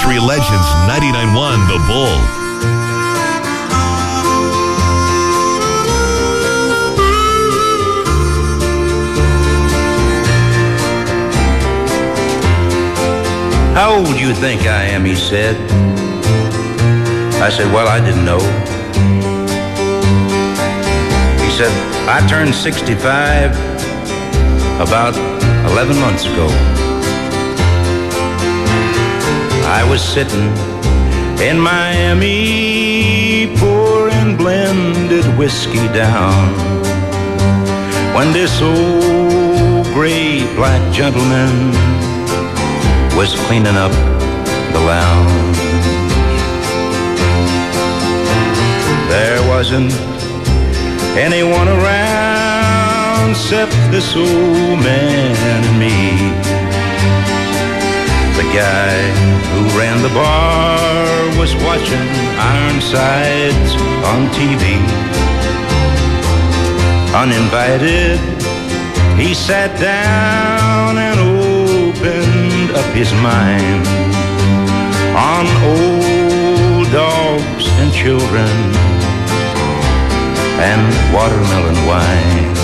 Country Legends 99.1 The Bull. How old do you think I am, he said. I said, well, I didn't know. He said, I turned 65 about 11 months ago. I was sitting in Miami pouring blended whiskey down when this old gray black gentleman was cleaning up the lounge. There wasn't anyone around except this old man and me. The guy who ran the bar was watching Ironsides on TV. Uninvited, he sat down and opened up his mind on old dogs and children and watermelon wine.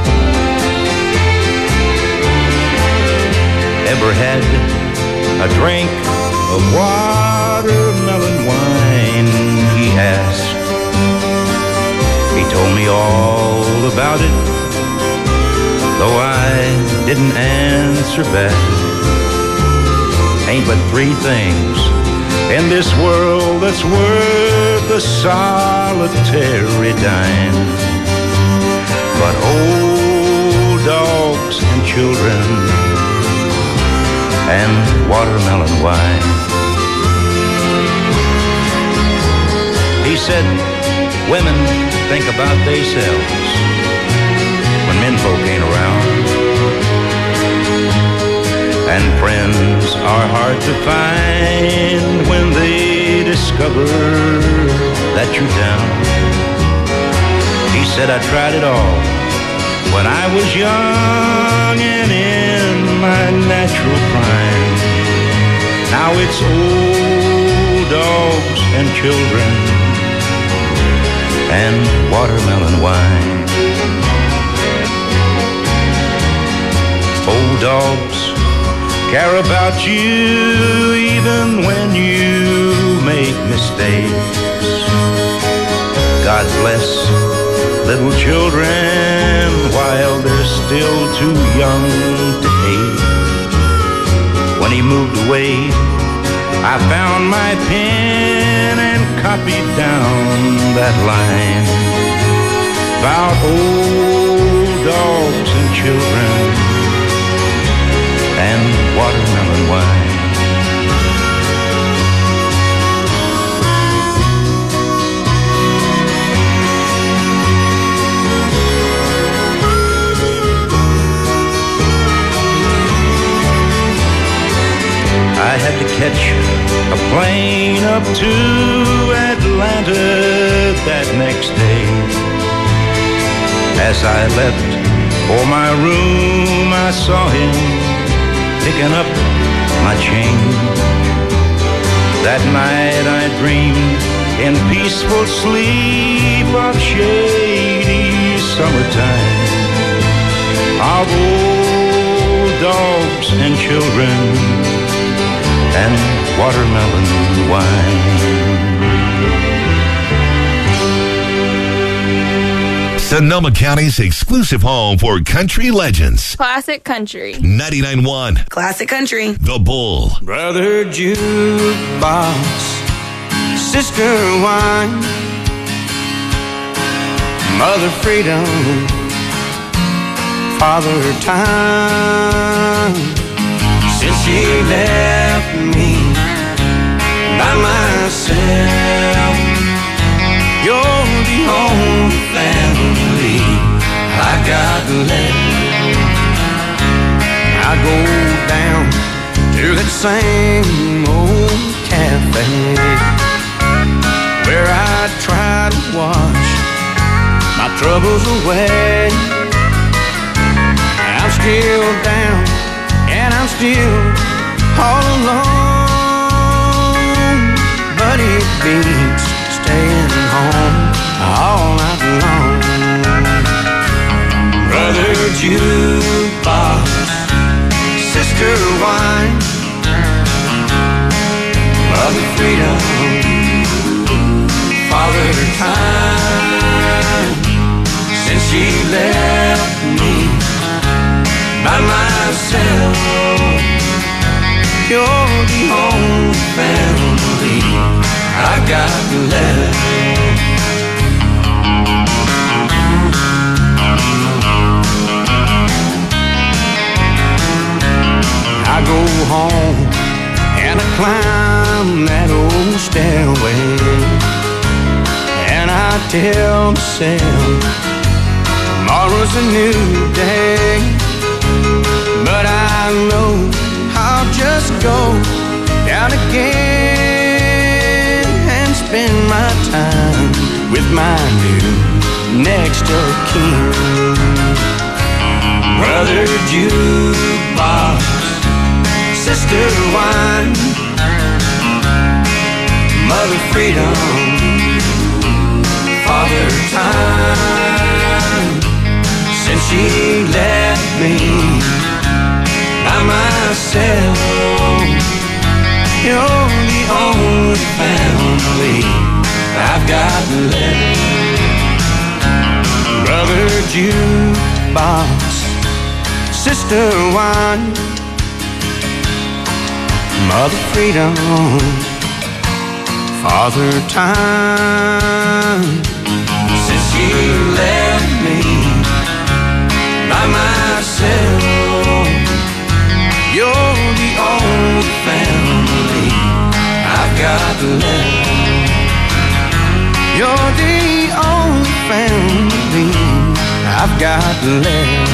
Ever had a drink of watermelon wine, he asked. He told me all about it, though I didn't answer back. Ain't but three things in this world that's worth a solitary dime, but old dogs and children and watermelon wine. He said, women think about themselves when menfolk ain't around, and friends are hard to find when they discover that you're down. He said, I tried it all when I was young and in my natural prime. Now it's old dogs and children and watermelon wine. Old dogs care about you even when you make mistakes. God bless little children while they're still too young to hate. When he moved away, I found my pen and copied down that line about old dogs and children and watermelon wine. I had to catch a plane up to Atlanta that next day. As I left for my room, I saw him picking up my change. That night I dreamed in peaceful sleep of shady summertime, of old dogs and children and watermelon wine. Sonoma County's exclusive home for country legends. Classic Country 99.1 Classic Country The Bull. Brother jukebox, sister wine, mother freedom, father time. Since she left me by myself, you're the only family I got left. I go down to that same old cafe where I try to wash my troubles away. I'm still down and I'm still all alone. beats staying home all night long. Brother jukebox, sister wine, mother freedom, father time. Since she left me by myself, you're the only family I've got left. I go home and I climb that old stairway, and I tell myself tomorrow's a new day. But I know I'll just go down again and spend my time with my new next of kin. Brother jukebox, sister wine, mother freedom, father time. Since she left me by myself, you're the only family I've got left. Brother jukebox, sister wine, mother freedom, father time. Since you left me by myself, you're the only family I've got left. You're the only family I've got left.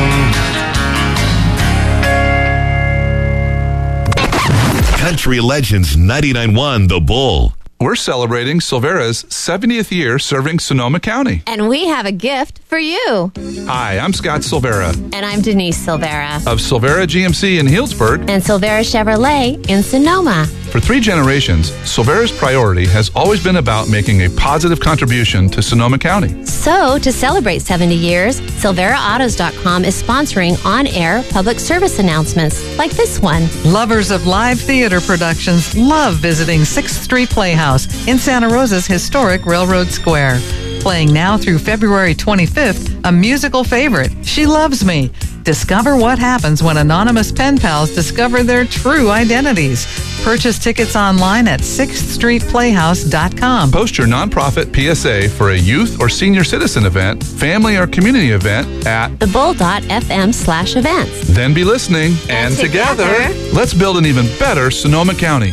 Country Legends 99.1 The Bull. We're celebrating Silvera's 70th year serving Sonoma County. And we have a gift for you. Hi, I'm Scott Silvera And I'm Denise Silvera. of Silvera GMC in Healdsburg. And Silvera Chevrolet in Sonoma. For 3 generations, Silvera's priority has always been about making a positive contribution to Sonoma County. So, to celebrate 70 years, SilveraAutos.com is sponsoring on-air public service announcements like this one. Lovers of live theater productions love visiting 6th Street Playhouse in Santa Rosa's historic Railroad Square. Playing now through February 25th, a musical favorite, She Loves Me. Discover what happens when anonymous pen pals discover their true identities. Purchase tickets online at 6thstreetplayhouse.com. Post your nonprofit PSA for a youth or senior citizen event, family or community event at thebull.fm/events. Then be listening, and together, let's build an even better Sonoma County.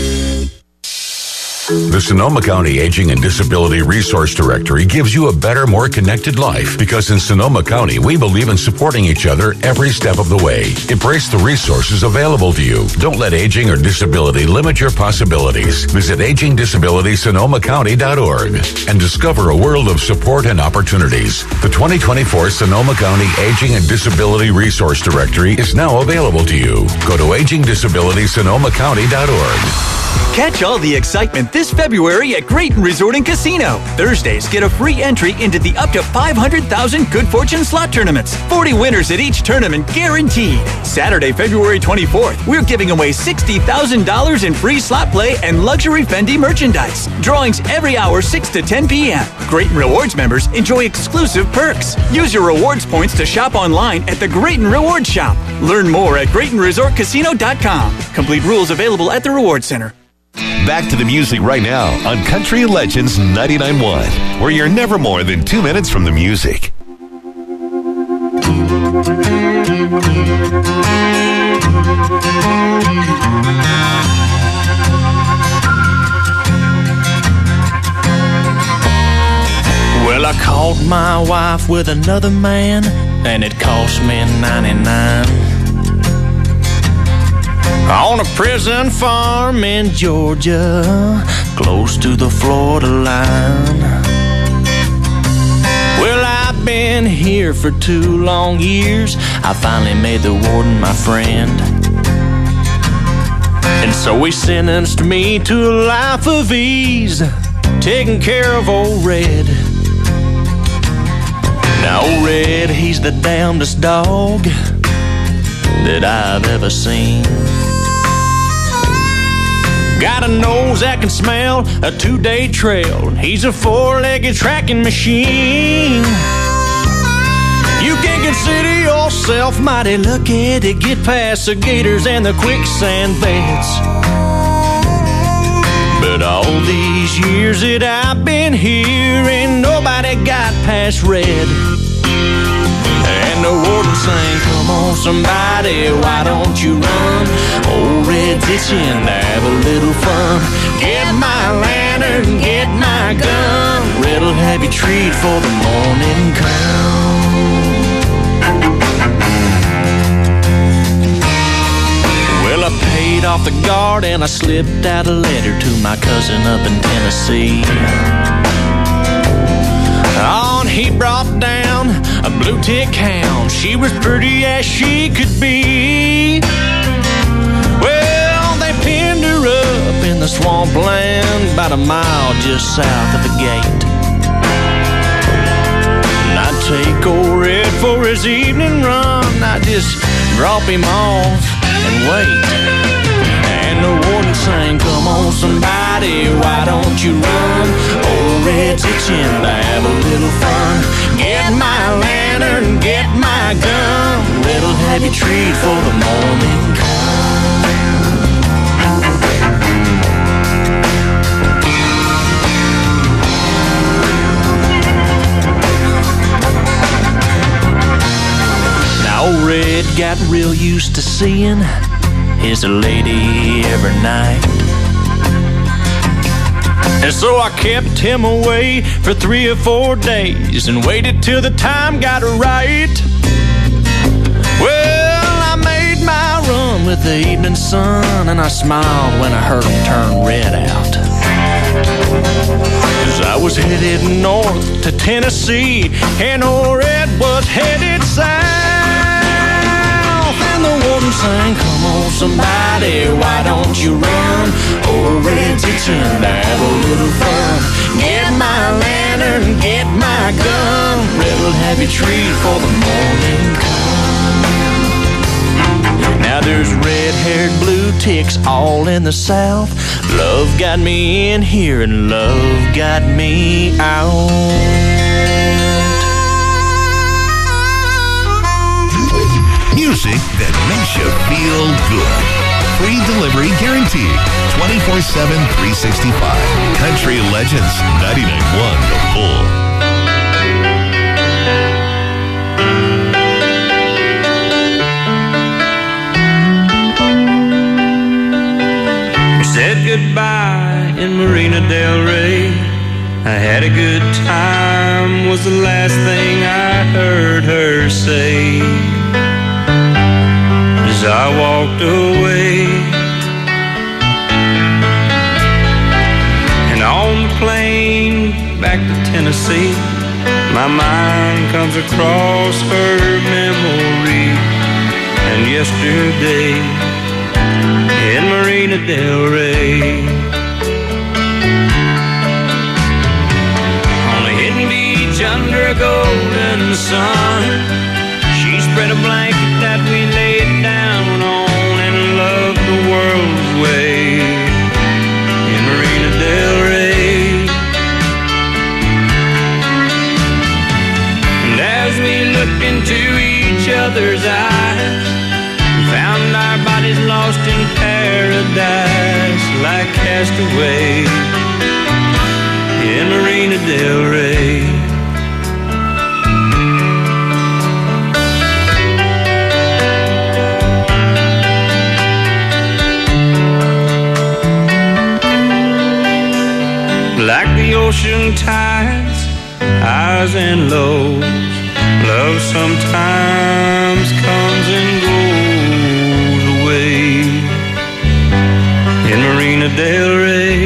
The Sonoma County Aging and Disability Resource Directory gives you a better, more connected life, because in Sonoma County, we believe in supporting each other every step of the way. Embrace the resources available to you. Don't let aging or disability limit your possibilities. Visit agingdisabilitysonomacounty.org and discover a world of support and opportunities. The 2024 Sonoma County Aging and Disability Resource Directory is now available to you. Go to agingdisabilitysonomacounty.org. Catch all the excitement this February at Grayton Resort and Casino. Thursdays, get a free entry into the up to 500,000 Good Fortune slot tournaments. 40 winners at each tournament guaranteed. Saturday, February 24th, we're giving away $60,000 in free slot play and luxury Fendi merchandise. Drawings every hour, 6 to 10 p.m. Grayton Rewards members enjoy exclusive perks. Use your rewards points to shop online at the Grayton Rewards Shop. Learn more at GraytonResortCasino.com. Complete rules available at the Rewards Center. Back to the music right now on Country Legends 99.1, where you're never more than 2 minutes from the music. Well, I caught my wife with another man, and it cost me $99. On a prison farm in Georgia, close to the Florida line. Well, I've been here for 2 long years. I finally made the warden my friend. And So he sentenced me to a life of ease, taking care of old Red. Now old Red, he's the damnedest dog that I've ever seen. Got a nose that can smell a 2-day trail. He's a 4-legged tracking machine. You can consider yourself mighty lucky to get past the gators and the quicksand beds. But all these years that I've been here, ain't nobody got past Red. And the warden sang, come on somebody, why don't you run? Old Red's itching to have a little fun. Get my lantern, get my gun. Red'll have you treat for the morning come. Well, I paid off the guard and I slipped out a letter to my cousin up in Tennessee. On he brought down a blue tick hound. She was pretty as she could be. Well, they pinned her up in the swampland about a mile just south of the gate. And I'd take old Red for his evening run. I'd just drop him off and wait. And the warden sang, come on somebody, why don't you run? Old Red's itching to have a little fun. Get my lantern, get my gun. Red'll have you treat for the morning Now old Red got real used to seeing his lady every night. And so I kept him away for 3 or 4 days and waited till the time got right. Well, I made my run with the evening sun, and I smiled when I heard him turn Red out. 'Cause I was headed north to Tennessee, and old Red was headed south. And the warden sang, come on somebody, why don't you run? Old Red's itching to have a little fun. Get my lantern, get my gun. Red'll have you treat for the morning come. Now there's red-haired blue ticks all in the south. Love got me in here and love got me out. Music that makes you feel good. Free delivery guaranteed. 24/7, 365. Country Legends 99.1 The Bull. We said goodbye in Marina Del Rey. I had a good time was the last thing I heard her say. As I walked away, and on the plane back to Tennessee, my mind comes across her memory and yesterday in Marina Del Rey. On a hidden beach under a golden sun, she spread a blanket that we laid down on and loved the world's way in Marina Del Rey. And as we looked into each other's eyes, we found our bodies lost in paradise like castaways in Marina Del Rey. Like the ocean tides, highs and lows, love sometimes comes and goes away in Marina Del Rey.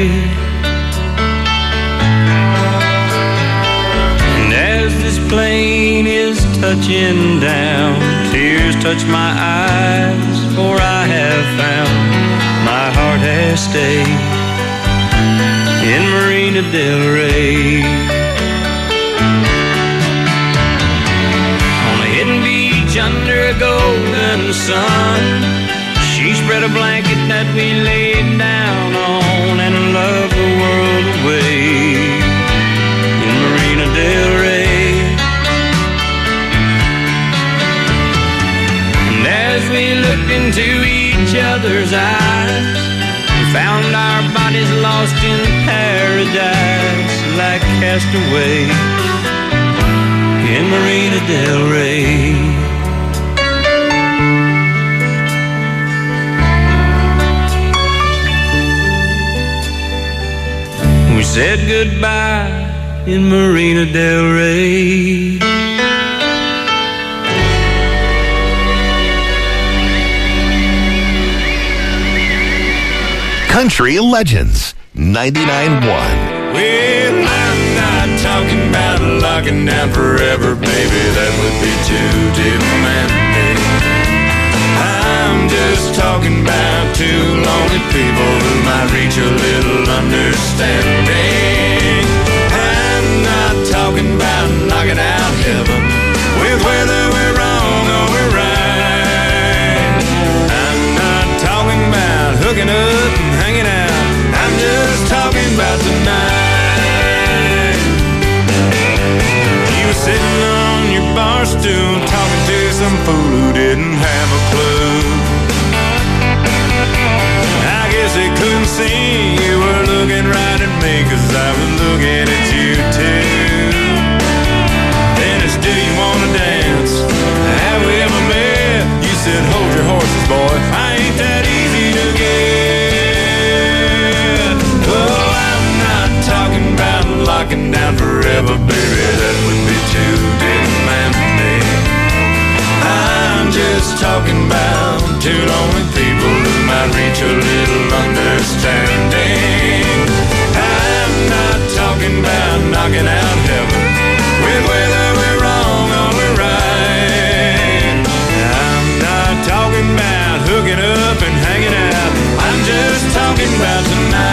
And as this plane is touching down, tears touch my eyes, for I have found my heart has last day in Marina del Rey. On a hidden beach under a golden sun, she spread a blanket that we laid down on and loved the world away in Marina del Rey. And as we looked into each other's eyes, we found our bodies lost in paradise like castaway in Marina del Rey. We said goodbye in Marina del Rey. Country Legends 99.1. Well, I'm not talking about locking down forever, baby. That would be too demanding. I'm just talking about two lonely people who might reach a little understanding. I'm not talking about knocking out heaven with whether we're wrong or we're right. I'm not talking about hooking up and hanging out. I'm just talking about tonight. You were sitting on your bar stool talking to some fool who didn't have a clue. I guess they couldn't see you were looking right at me, 'cause I was looking at you too. Then it's, do you wanna dance? Have we ever met? You said, hold your horses, boy, I ain't that easy to get. Oh, I'm not talking about locking down forever, baby, that would be too demanding. I'm just talking about two lonely people who might reach a little understanding. I'm not talking about knocking out heaven with whether we're wrong or we're right. I'm not talking about hooking up and hanging out. I'm just talking about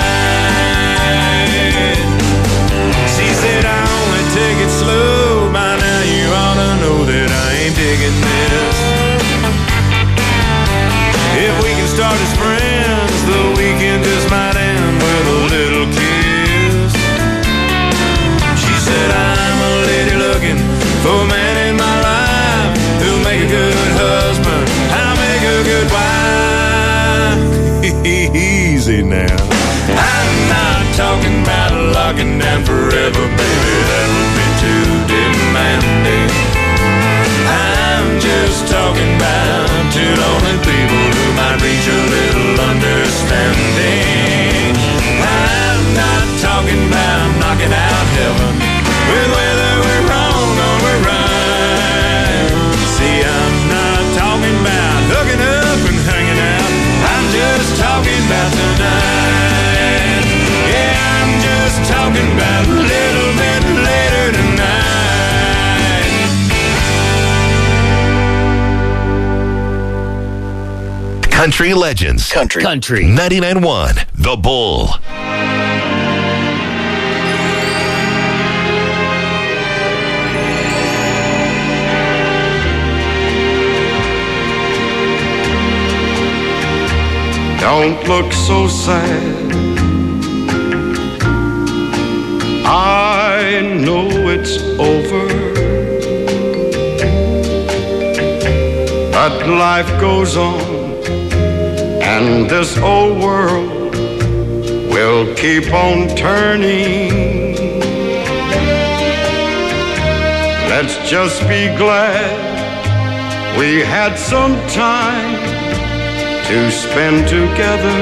tonight. She said I only take it slow. By now you ought to know that I ain't digging this. If we can start as friends, the weekend just might end with a little kiss. She said I'm a lady looking for a man in my life who'll make a good husband, I'll make a good wife. Easy now. I'm not talking about locking down forever, baby, that would be too demanding. I'm just talking about two lonely people who might reach a little understanding. I'm not talking about knocking out heaven with whether we're wrong or we're right. See, I'm not talking about hooking up and hanging out. I'm just talking about tonight. Yeah, I'm just talking about a little bit later tonight. Country Legends. Country 99.1. The Bull. Don't look so sad. I know it's over, but life goes on, and this old world will keep on turning. Let's just be glad we had some time to spend together.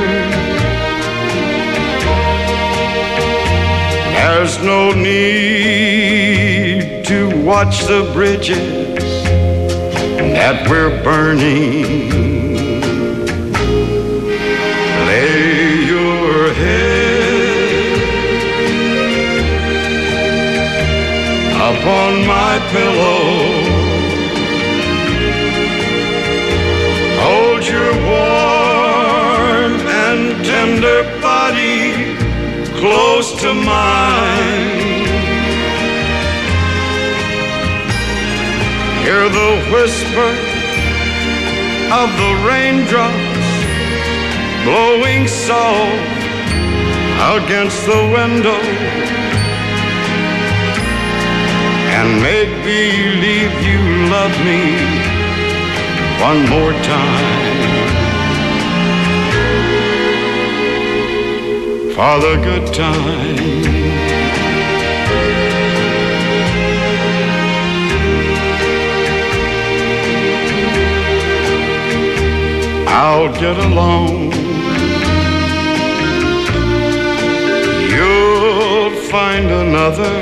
There's no need to watch the bridges that we're burning. Lay your head upon my pillow. Hold your warm and tender tender body close to mine. Hear the whisper of the raindrops blowing soft against the window, and make believe you love me one more time. For the good time. I'll get along. You'll find another,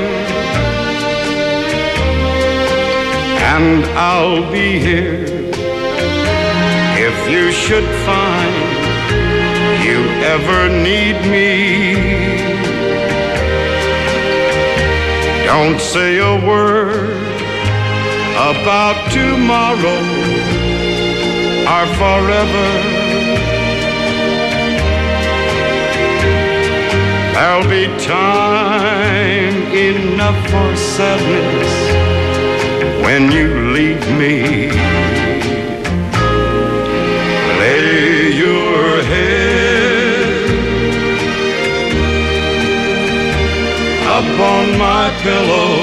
and I'll be here if you should find you ever need me. Don't say a word about tomorrow or forever. There'll be time enough for sadness when you leave me. Lay your head upon my pillow.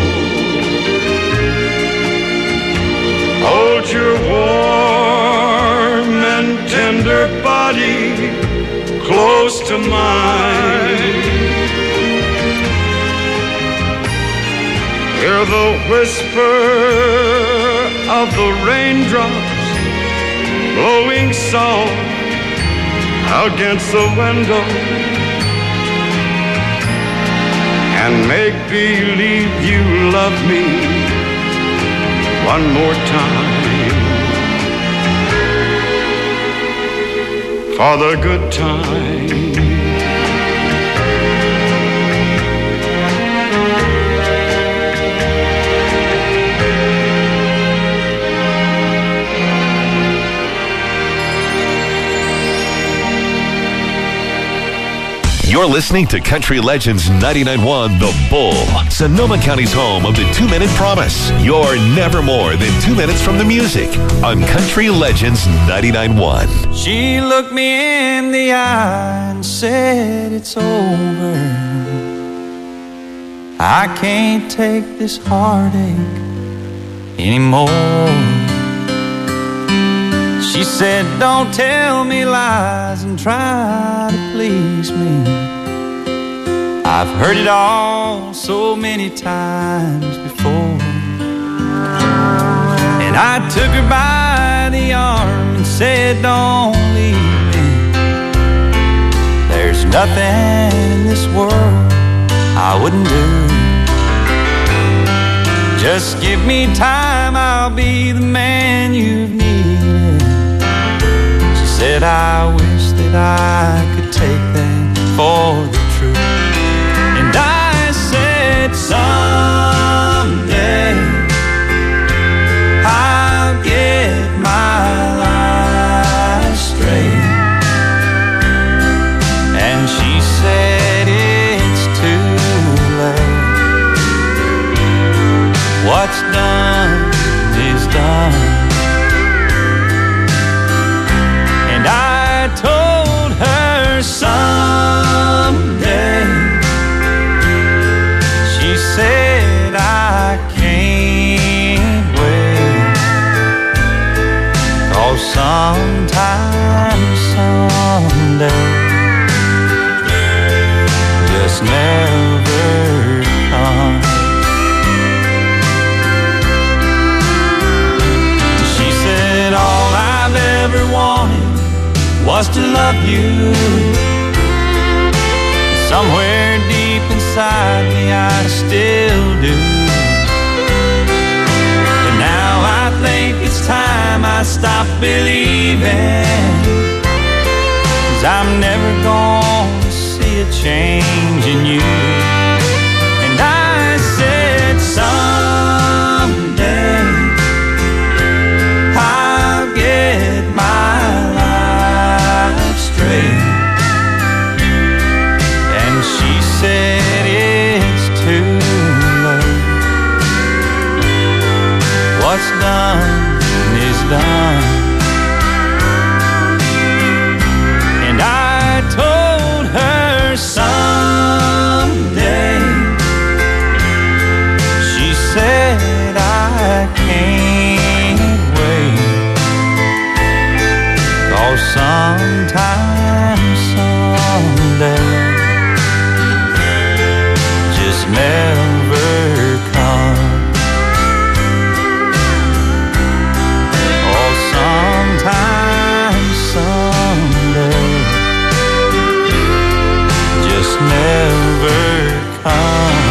Hold your warm and tender body close to mine. Hear the whisper of the raindrops blowing soft against the window, and make believe you love me one more time. For the good time. You're listening to Country Legends 99.1 The Bull, Sonoma County's home of the 2-Minute Promise. You're never more than 2 minutes from the music on Country Legends 99.1. She looked me in the eye and said, it's over. I can't take this heartache anymore. She said, don't tell me lies and try to please me. I've heard it all so many times before. And I took her by the arm and said, don't leave me. There's nothing in this world I wouldn't do. Just give me time, I'll be the man you've needed. She said, I wish that I could take that for the truth. And I said, someday I'll get my life straight. And she said, it's too late. What's done is done. And I told her someday. She said, I can't wait. 'Cause sometime, someday just never comes. She said, all I've ever wanted was to love you. Somewhere deep inside me I still do. But now I think it's time I stop believing. 'Cause I'm never gonna see a change in you. And I said, someday I'll get my life straight. too late. What's done is done. And I told her someday. She said I can't wait, 'cause sometime, someday just never comes. Oh, sometime, someday just never comes.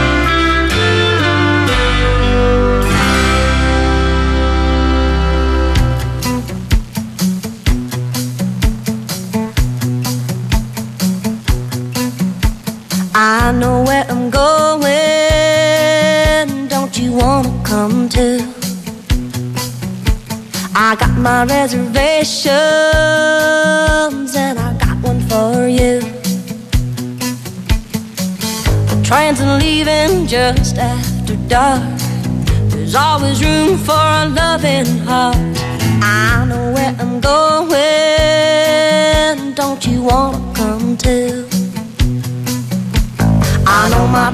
I know where I'm going, don't you wanna come too? I got my reservations and I got one for you. The trains are leaving just after dark. There's always room for a loving heart. I know where I'm going, don't you wanna come too? I know my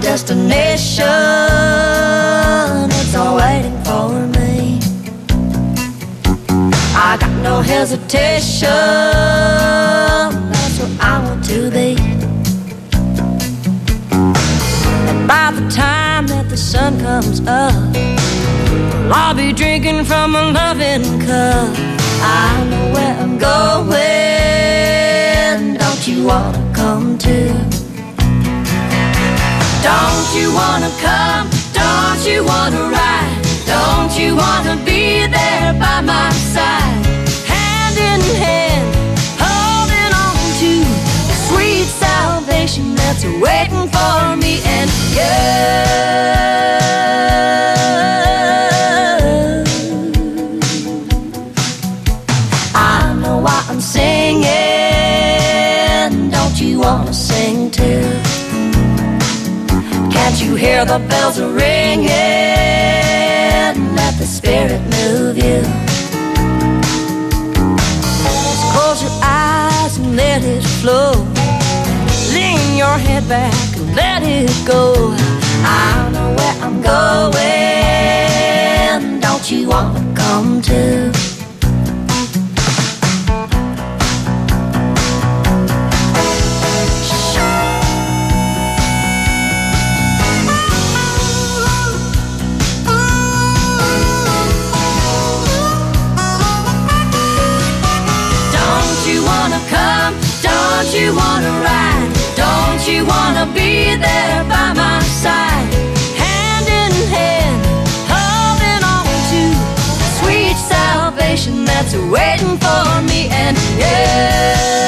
destination, it's all waiting for me. I got no hesitation, that's where I want to be. And by the time that the sun comes up, I'll be drinking from a loving cup. I know where I'm going, don't you wanna come too? Don't you wanna come? Don't you wanna ride? Don't you wanna be there by my side? Hand in hand, holding on to the sweet salvation that's waiting for me and you. I know why I'm singing. Don't you wanna sing too? Can't you hear the bells are ringing? Let the Spirit move you. Just close your eyes and let it flow. Lean your head back and let it go. I know where I'm going. Don't you wanna come too? Don't you wanna ride? Don't you wanna be there by my side? Hand in hand, holding on to sweet salvation that's waiting for me and you.